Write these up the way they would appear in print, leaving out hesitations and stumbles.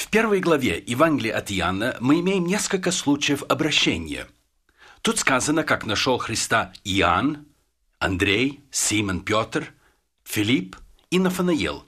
первой главе Евангелия от Иоанна мы имеем несколько случаев обращения. Тут сказано, как нашел Христа Иоанн, Андрей, Симон Петр, Филипп и Нафанаил.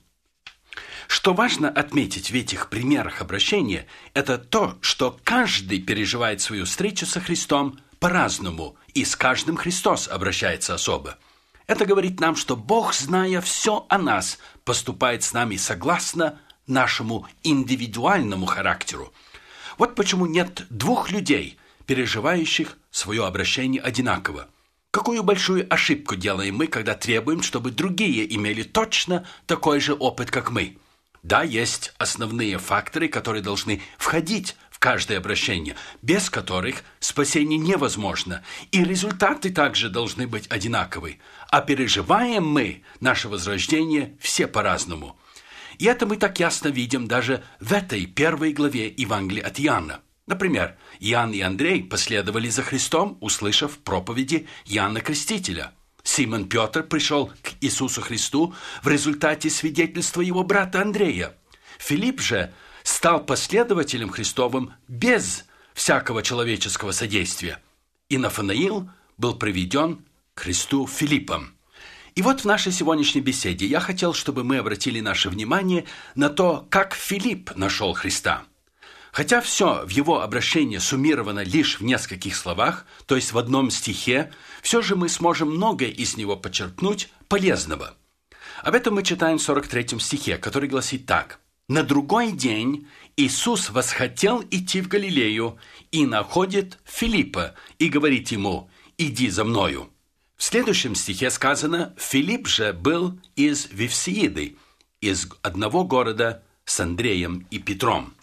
Что важно отметить в этих примерах обращения, это то, что каждый переживает свою встречу со Христом по-разному, и с каждым Христос обращается особо. Это говорит нам, что Бог, зная все о нас, поступает с нами согласно нашему индивидуальному характеру. Вот почему нет двух людей, переживающих свое обращение одинаково. Какую большую ошибку делаем мы, когда требуем, чтобы другие имели точно такой же опыт, как мы. Да, есть основные факторы, которые должны входить в каждое обращение, без которых спасение невозможно, и результаты также должны быть одинаковы. А переживаем мы наше возрождение все по-разному. И это мы так ясно видим даже в этой первой главе Евангелия от Иоанна. Например, Иоанн и Андрей последовали за Христом, услышав проповеди Иоанна Крестителя. Симон Петр пришел к Иисусу Христу в результате свидетельства его брата Андрея. Филипп же стал последователем Христовым без всякого человеческого содействия. И Нафанаил был приведен к Христу Филиппом. И вот в нашей сегодняшней беседе я хотел, чтобы мы обратили наше внимание на то, как Филипп нашел Христа. Хотя все в его обращении суммировано лишь в нескольких словах, то есть в одном стихе, все же мы сможем многое из него подчеркнуть полезного. Об этом мы читаем в 43 стихе, который гласит так. «На другой день Иисус восхотел идти в Галилею и находит Филиппа и говорит ему: „Иди за мною“». В следующем стихе сказано: «Филипп же был из Вифсаиды, из одного города с Андреем и Петром».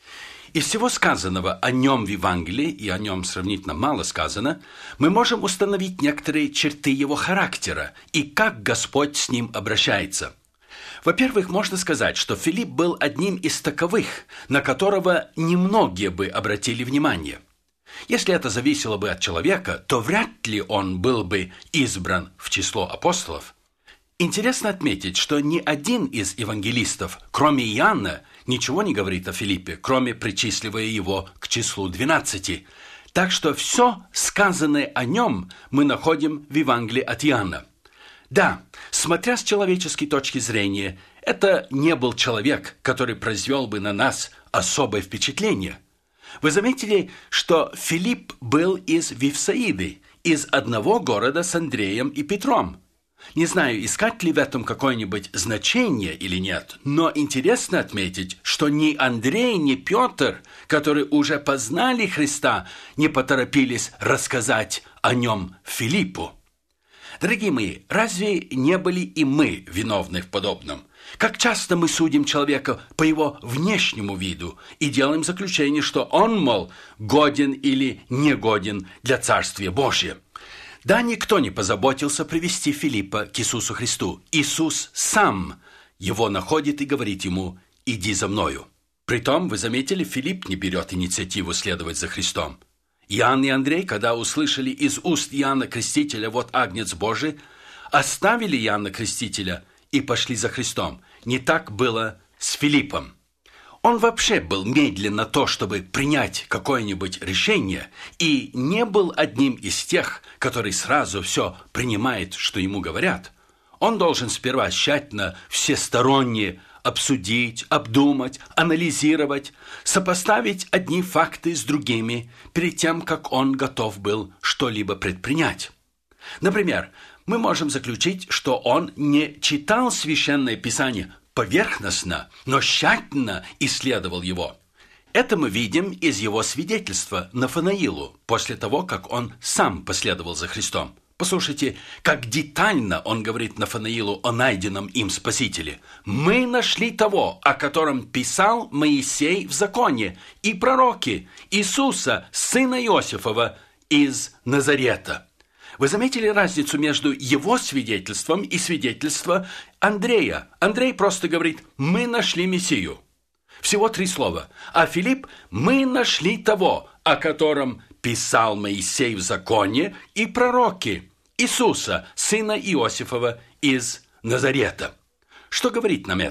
Из всего сказанного о нем в Евангелии, и о нем сравнительно мало сказано, мы можем установить некоторые черты его характера и как Господь с ним обращается. Во-первых, можно сказать, что Филипп был одним из таковых, на которого немногие бы обратили внимание. Если это зависело бы от человека, то вряд ли он был бы избран в число апостолов. Интересно отметить, что ни один из евангелистов, кроме Иоанна, ничего не говорит о Филиппе, кроме причисливая его к числу 12. Так что все сказанное о нем мы находим в Евангелии от Иоанна. Да, смотря с человеческой точки зрения, это не был человек, который произвел бы на нас особое впечатление. Вы заметили, что Филипп был из Вифсаиды, из одного города с Андреем и Петром. Не знаю, искать ли в этом какое-нибудь значение или нет, но интересно отметить, что ни Андрей, ни Петр, которые уже познали Христа, не поторопились рассказать о нем Филиппу. Дорогие мои, разве не были и мы виновны в подобном? Как часто мы судим человека по его внешнему виду и делаем заключение, что он, мол, годен или негоден для Царствия Божия. Да, никто не позаботился привести Филиппа к Иисусу Христу. Иисус сам его находит и говорит ему: «Иди за мною». Притом, вы заметили, Филипп не берет инициативу следовать за Христом. Иоанн и Андрей, когда услышали из уст Иоанна Крестителя «Вот Агнец Божий», оставили Иоанна Крестителя и пошли за Христом. Не так было с Филиппом. Он вообще был медлен на то, чтобы принять какое-нибудь решение, и не был одним из тех, который сразу все принимает, что ему говорят. Он должен сперва тщательно, всесторонне обсудить, обдумать, анализировать, сопоставить одни факты с другими, перед тем, как он готов был что-либо предпринять. Например, мы можем заключить, что он не читал Священное Писание поверхностно, но тщательно исследовал его. Это мы видим из его свидетельства Нафанаилу, после того, как он сам последовал за Христом. Послушайте, как детально он говорит Нафанаилу о найденном им Спасителе. «Мы нашли того, о котором писал Моисей в законе, и пророки, Иисуса, сына Иосифова, из Назарета». Вы заметили разницу между его свидетельством и свидетельством Андрея? Андрей просто говорит: «Мы нашли Мессию». Всего 3 слова. А Филипп: «Мы нашли того, о котором писал Моисей в законе и пророки, Иисуса, сына Иосифова, из Назарета». Что говорит нам это?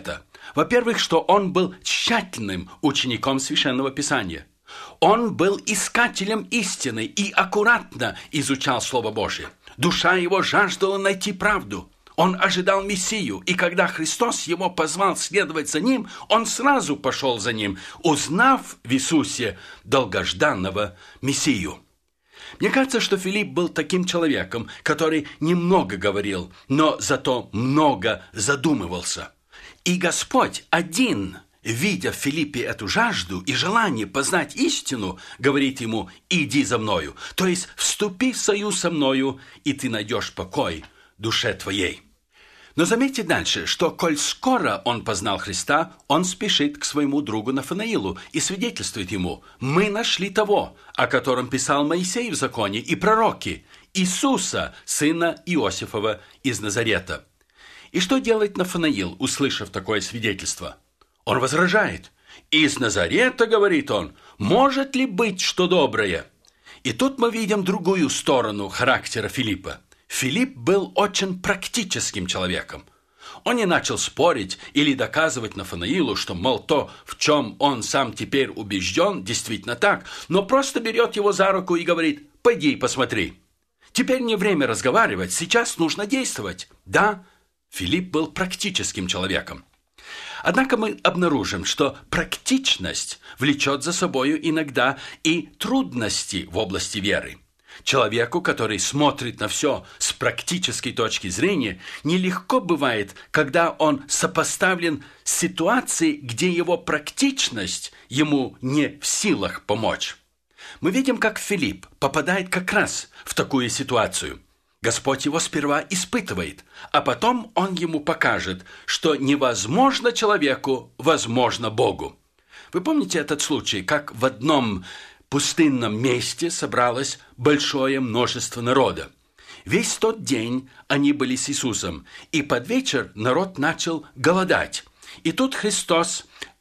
Во-первых, что он был тщательным учеником Священного Писания. Он был искателем истины и аккуратно изучал Слово Божие. Душа его жаждала найти правду. Он ожидал Мессию, и когда Христос его позвал следовать за ним, он сразу пошел за ним, узнав в Иисусе долгожданного Мессию. Мне кажется, что Филипп был таким человеком, который немного говорил, но зато много задумывался. И Господь один, видя в Филиппе эту жажду и желание познать истину, говорит ему: «Иди за мною», то есть «Вступи в союз со мною, и ты найдешь покой душе твоей». Но заметьте дальше, что, коль скоро он познал Христа, он спешит к своему другу Нафанаилу и свидетельствует ему: «Мы нашли того, о котором писал Моисей в законе и пророки, Иисуса, сына Иосифова из Назарета». И что делает Нафанаил, услышав такое свидетельство? Он возражает. «Из Назарета, — говорит он, — может ли быть что доброе?» И тут мы видим другую сторону характера Филиппа. Филипп был очень практическим человеком. Он не начал спорить или доказывать Нафанаилу, что, мол, то, в чем он сам теперь убежден, действительно так, но просто берет его за руку и говорит: «Пойди и посмотри. Теперь не время разговаривать, сейчас нужно действовать». Да, Филипп был практическим человеком. Однако мы обнаружим, что практичность влечет за собою иногда и трудности в области веры. Человеку, который смотрит на все с практической точки зрения, нелегко бывает, когда он сопоставлен с ситуацией, где его практичность ему не в силах помочь. Мы видим, как Филипп попадает как раз в такую ситуацию. Господь его сперва испытывает, а потом он ему покажет, что невозможно человеку, возможно Богу. Вы помните этот случай, как в одном пустынном месте собралось большое множество народа. Весь тот день они были с Иисусом, и под вечер народ начал голодать. И тут Христос,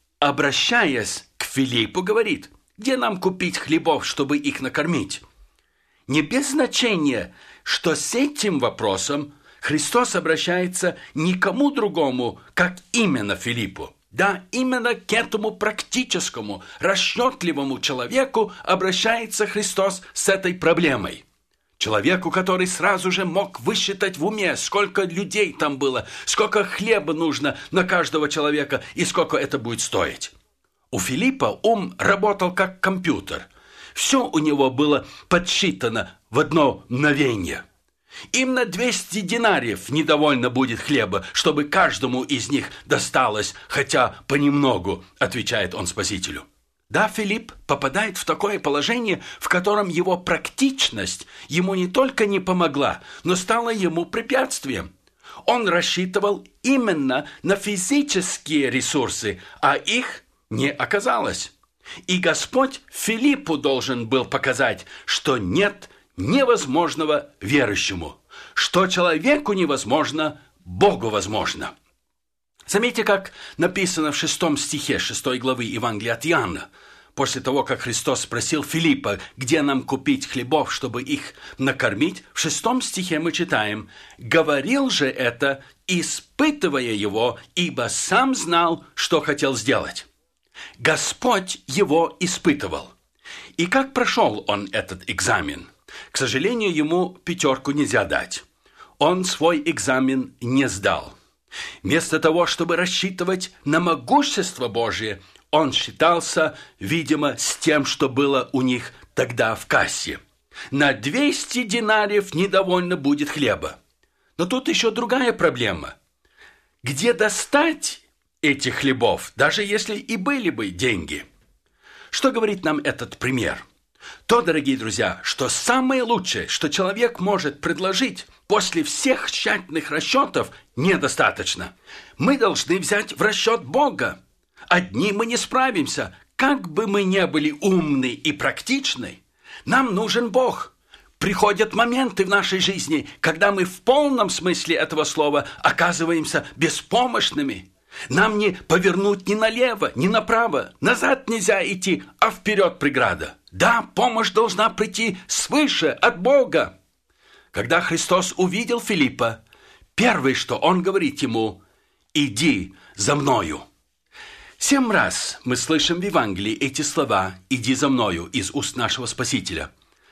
обращаясь к Филиппу, говорит: «Где нам купить хлебов, чтобы их накормить?» Не без значения, что с этим вопросом Христос обращается не к кому другому, как именно Филиппу. Да, именно к этому практическому, расчетливому человеку обращается Христос с этой проблемой. Человеку, который сразу же мог высчитать в уме, сколько людей там было, сколько хлеба нужно на каждого человека и сколько это будет стоить. У Филиппа ум работал как компьютер. Все у него было подсчитано в одно мгновение. Им на 200 динариев недовольно будет хлеба, чтобы каждому из них досталось хотя понемногу, отвечает он Спасителю. Да, Филипп попадает в такое положение, в котором его практичность ему не только не помогла, но стала ему препятствием. Он рассчитывал именно на физические ресурсы, а их не оказалось. И Господь Филиппу должен был показать, что нет невозможного верующему, что человеку невозможно, Богу возможно. Заметьте, как написано в 6 стихе 6 главы Евангелия от Иоанна. После того, как Христос спросил Филиппа, где нам купить хлебов, чтобы их накормить, в 6 стихе мы читаем: «Говорил же это, испытывая его, ибо сам знал, что хотел сделать». Господь его испытывал. И как прошел он этот экзамен? К сожалению, ему 5 нельзя дать. Он свой экзамен не сдал. Вместо того, чтобы рассчитывать на могущество Божие, он считался, видимо, с тем, что было у них тогда в кассе. На 200 динариев недовольно будет хлеба. Но тут еще другая проблема. Где достать этих хлебов, даже если и были бы деньги? Что говорит нам этот пример? То, дорогие друзья, что самое лучшее, что человек может предложить после всех тщательных расчетов, недостаточно. Мы должны взять в расчет Бога. Одни мы не справимся, как бы мы ни были умны и практичны. Нам нужен Бог. Приходят моменты в нашей жизни, когда мы в полном смысле этого слова оказываемся беспомощными. Нам не повернуть ни налево, ни направо. Назад нельзя идти, а вперед преграда. Да, помощь должна прийти свыше, от Бога. Когда Христос увидел Филиппа, первое, что он говорит ему: «Иди за мною». 7 раз мы слышим в Евангелии эти слова «иди за мною» из уст нашего Спасителя.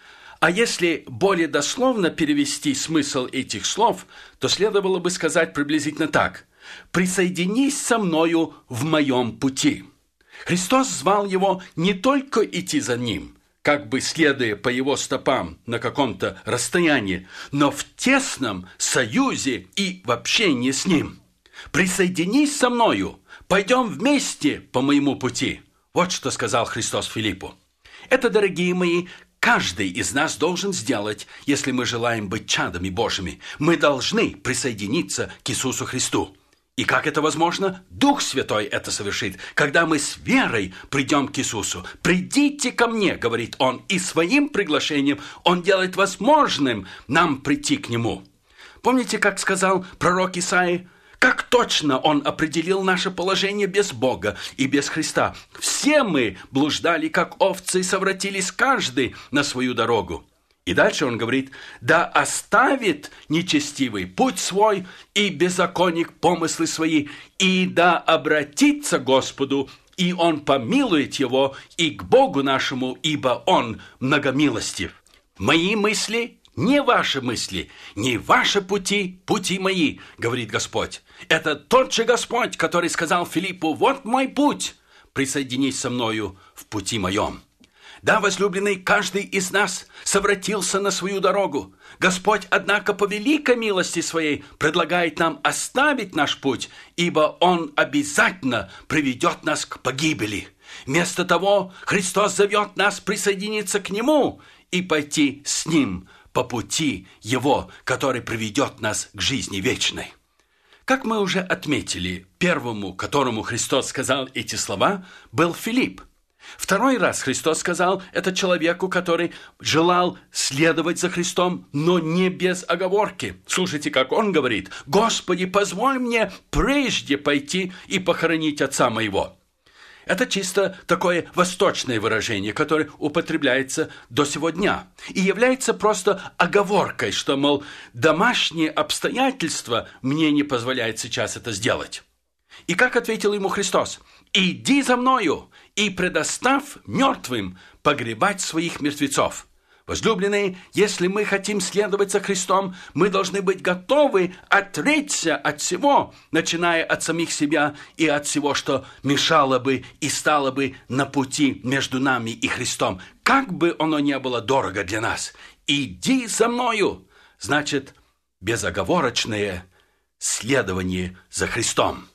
А если более дословно перевести смысл этих слов, то следовало бы сказать приблизительно так: «Присоединись со мною в моем пути». Христос звал его не только идти за ним, как бы следуя по его стопам на каком-то расстоянии, но в тесном союзе и в общении с ним. «Присоединись со мною, пойдем вместе по моему пути». Вот что сказал Христос Филиппу. Это, дорогие мои, каждый из нас должен сделать, если мы желаем быть чадами Божьими. Мы должны присоединиться к Иисусу Христу. И как это возможно? Дух Святой это совершит, когда мы с верой придем к Иисусу. «Придите ко мне», говорит Он, и своим приглашением Он делает возможным нам прийти к Нему. Помните, как сказал пророк Исаия? Как точно он определил наше положение без Бога и без Христа. Все мы блуждали, как овцы, и совратились каждый на свою дорогу. И дальше он говорит: «Да оставит нечестивый путь свой, и беззаконник помыслы свои, и да обратится к Господу, и Он помилует его, и к Богу нашему, ибо Он многомилостив». Мои мысли не ваши мысли, не ваши пути, пути мои, говорит Господь. Это тот же Господь, который сказал Филиппу: «Вот мой путь, присоединись со мною в пути моем». Да, возлюбленный, каждый из нас совратился на свою дорогу. Господь, однако, по великой милости своей предлагает нам оставить наш путь, ибо Он обязательно приведет нас к погибели. Вместо того, Христос зовет нас присоединиться к Нему и пойти с Ним по пути Его, который приведет нас к жизни вечной. Как мы уже отметили, первому, которому Христос сказал эти слова, был Филипп. Второй раз Христос сказал это человеку, который желал следовать за Христом, но не без оговорки. Слушайте, как он говорит: «Господи, позволь мне прежде пойти и похоронить отца моего». Это чисто такое восточное выражение, которое употребляется до сего дня и является просто оговоркой, что, мол, домашние обстоятельства мне не позволяют сейчас это сделать. И как ответил ему Христос: «Иди за мною и предоставь мертвым погребать своих мертвецов». Возлюбленные, если мы хотим следовать за Христом, мы должны быть готовы отречься от всего, начиная от самих себя и от всего, что мешало бы и стало бы на пути между нами и Христом, как бы оно ни было дорого для нас. «Иди за мною» значит безоговорочное следование за Христом.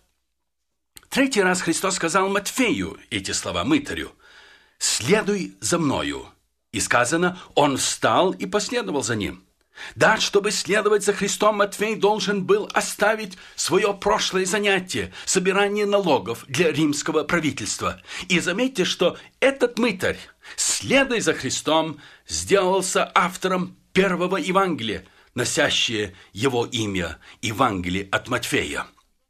Третий раз Христос сказал Матфею эти слова, мытарю: «Следуй за мною». И сказано: он встал и последовал за ним. Да, чтобы следовать за Христом, Матфей должен был оставить свое прошлое занятие – собирание налогов для римского правительства. И заметьте, что этот мытарь, следуя за Христом, сделался автором первого Евангелия, носящее его имя – Евангелие от Матфея.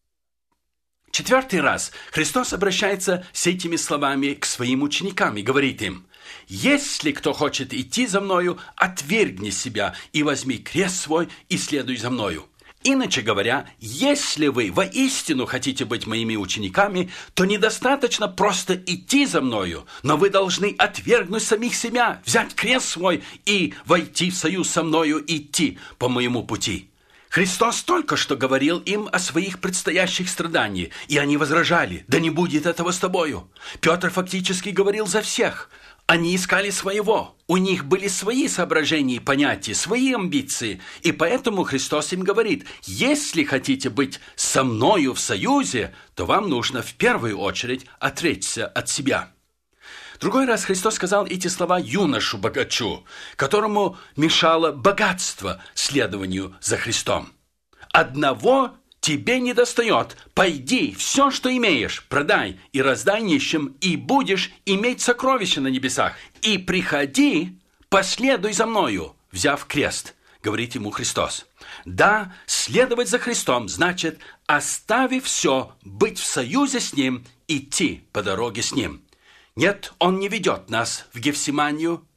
Четвертый раз Христос обращается с этими словами к своим ученикам и говорит им: «Если кто хочет идти за мною, отвергни себя и возьми крест свой и следуй за мною». Иначе говоря, если вы воистину хотите быть моими учениками, то недостаточно просто идти за мною, но вы должны отвергнуть самих себя, взять крест свой и войти в союз со мною, идти по моему пути. Христос только что говорил им о своих предстоящих страданиях, и они возражали: «Да не будет этого с тобою». Петр фактически говорил за всех. Они искали своего, у них были свои соображения и понятия, свои амбиции, и поэтому Христос им говорит: если хотите быть со мною в союзе, то вам нужно в первую очередь отречься от себя. Другой раз Христос сказал эти слова юношу-богачу, которому мешало богатство следованию за Христом: «Одного тебе не достает. Пойди, все, что имеешь, продай и раздай нищим, и будешь иметь сокровища на небесах. И приходи, последуй за мною, взяв крест», говорит ему Христос. Да, следовать за Христом значит, оставив все, быть в союзе с Ним, идти по дороге с Ним. Нет, Он не ведет нас в Гефсиманию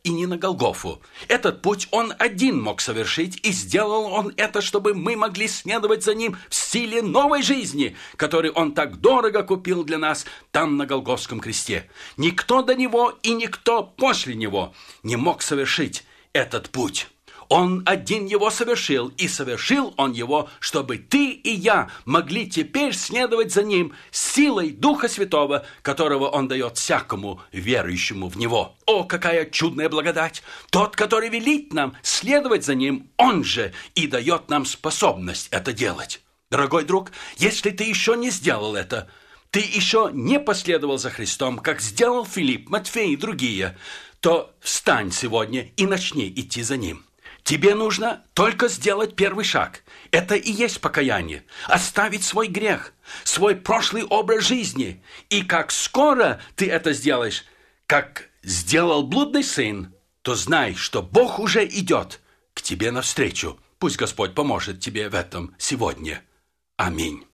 и не на Голгофу. Этот путь он один мог совершить, и сделал он это, чтобы мы могли следовать за ним в силе новой жизни, которую он так дорого купил для нас там на Голгофском кресте. Никто до него и никто после него не мог совершить этот путь. Он один его совершил, и совершил он его, чтобы ты и я могли теперь следовать за ним силой Духа Святого, которого он дает всякому верующему в него. О, какая чудная благодать! Тот, который велит нам следовать за ним, он же и дает нам способность это делать. Дорогой друг, если ты еще не сделал это, ты еще не последовал за Христом, как сделал Филипп, Матфей и другие, то встань сегодня и начни идти за ним. Тебе нужно только сделать первый шаг. Это и есть покаяние. Оставить свой грех, свой прошлый образ жизни. И как скоро ты это сделаешь, как сделал блудный сын, то знай, что Бог уже идет к тебе навстречу. Пусть Господь поможет тебе в этом сегодня. Аминь.